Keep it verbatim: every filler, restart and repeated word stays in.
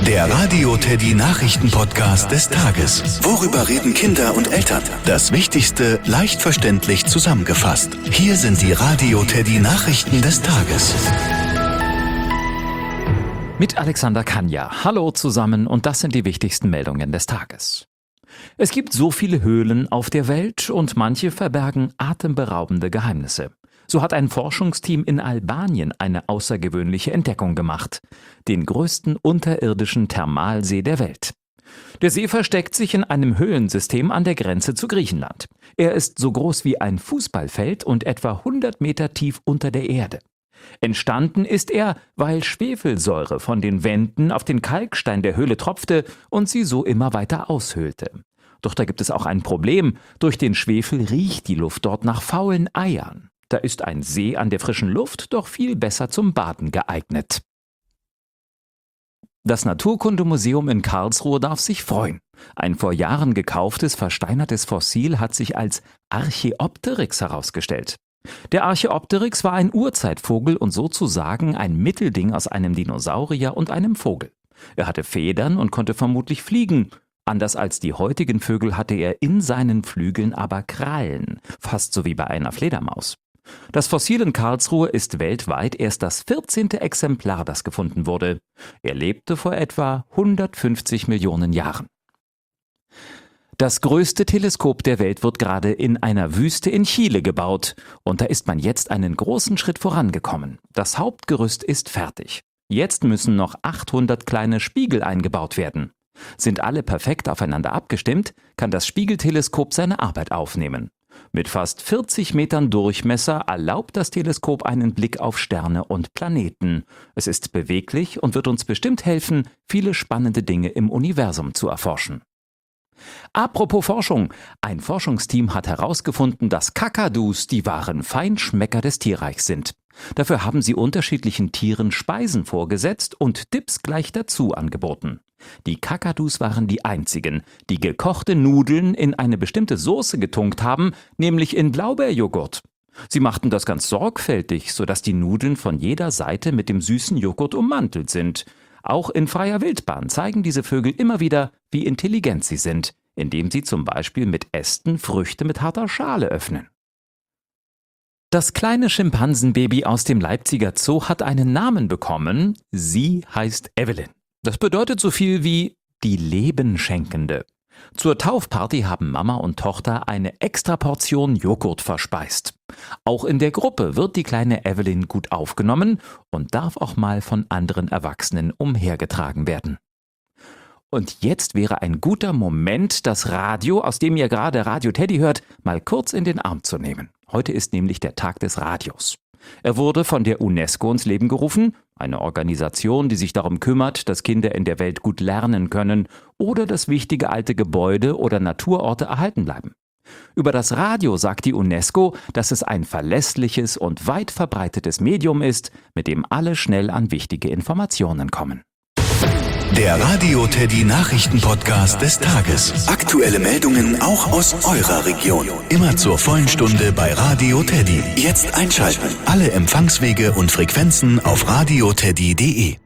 Der Radio Teddy Nachrichten-Podcast des Tages. Worüber reden Kinder und Eltern? Das Wichtigste leicht verständlich zusammengefasst. Hier sind die Radio Teddy Nachrichten des Tages. Mit Alexander Kanja. Hallo zusammen und das sind die wichtigsten Meldungen des Tages. Es gibt so viele Höhlen auf der Welt und manche verbergen atemberaubende Geheimnisse. So hat ein Forschungsteam in Albanien eine außergewöhnliche Entdeckung gemacht: den größten unterirdischen Thermalsee der Welt. Der See versteckt sich in einem Höhlensystem an der Grenze zu Griechenland. Er ist so groß wie ein Fußballfeld und etwa hundert Meter tief unter der Erde. Entstanden ist er, weil Schwefelsäure von den Wänden auf den Kalkstein der Höhle tropfte und sie so immer weiter aushöhlte. Doch da gibt es auch ein Problem: durch den Schwefel riecht die Luft dort nach faulen Eiern. Da ist ein See an der frischen Luft doch viel besser zum Baden geeignet. Das Naturkundemuseum in Karlsruhe darf sich freuen. Ein vor Jahren gekauftes, versteinertes Fossil hat sich als Archaeopteryx herausgestellt. Der Archaeopteryx war ein Urzeitvogel und sozusagen ein Mittelding aus einem Dinosaurier und einem Vogel. Er hatte Federn und konnte vermutlich fliegen. Anders als die heutigen Vögel hatte er in seinen Flügeln aber Krallen, fast so wie bei einer Fledermaus. Das Fossil in Karlsruhe ist weltweit erst das vierzehnte Exemplar, das gefunden wurde. Er lebte vor etwa hundertfünfzig Millionen Jahren. Das größte Teleskop der Welt wird gerade in einer Wüste in Chile gebaut. Und da ist man jetzt einen großen Schritt vorangekommen. Das Hauptgerüst ist fertig. Jetzt müssen noch achthundert kleine Spiegel eingebaut werden. Sind alle perfekt aufeinander abgestimmt, kann das Spiegelteleskop seine Arbeit aufnehmen. Mit fast vierzig Metern Durchmesser erlaubt das Teleskop einen Blick auf Sterne und Planeten. Es ist beweglich und wird uns bestimmt helfen, viele spannende Dinge im Universum zu erforschen. Apropos Forschung: Ein Forschungsteam hat herausgefunden, dass Kakadus die wahren Feinschmecker des Tierreichs sind. Dafür haben sie unterschiedlichen Tieren Speisen vorgesetzt und Dips gleich dazu angeboten. Die Kakadus waren die einzigen, die gekochte Nudeln in eine bestimmte Soße getunkt haben, nämlich in Blaubeerjoghurt. Sie machten das ganz sorgfältig, sodass die Nudeln von jeder Seite mit dem süßen Joghurt ummantelt sind. Auch in freier Wildbahn zeigen diese Vögel immer wieder, wie intelligent sie sind, indem sie zum Beispiel mit Ästen Früchte mit harter Schale öffnen. Das kleine Schimpansenbaby aus dem Leipziger Zoo hat einen Namen bekommen. Sie heißt Evelyn. Das bedeutet so viel wie die Lebenschenkende. Zur Taufparty haben Mama und Tochter eine Extraportion Joghurt verspeist. Auch in der Gruppe wird die kleine Evelyn gut aufgenommen und darf auch mal von anderen Erwachsenen umhergetragen werden. Und jetzt wäre ein guter Moment, das Radio, aus dem ihr gerade Radio Teddy hört, mal kurz in den Arm zu nehmen. Heute ist nämlich der Tag des Radios. Er wurde von der UNESCO ins Leben gerufen, eine Organisation, die sich darum kümmert, dass Kinder in der Welt gut lernen können oder dass wichtige alte Gebäude oder Naturorte erhalten bleiben. Über das Radio sagt die UNESCO, dass es ein verlässliches und weit verbreitetes Medium ist, mit dem alle schnell an wichtige Informationen kommen. Der Radio Teddy Nachrichten-Podcast des Tages. Aktuelle Meldungen auch aus eurer Region. Immer zur vollen Stunde bei Radio Teddy. Jetzt einschalten. Alle Empfangswege und Frequenzen auf radioteddy punkt de.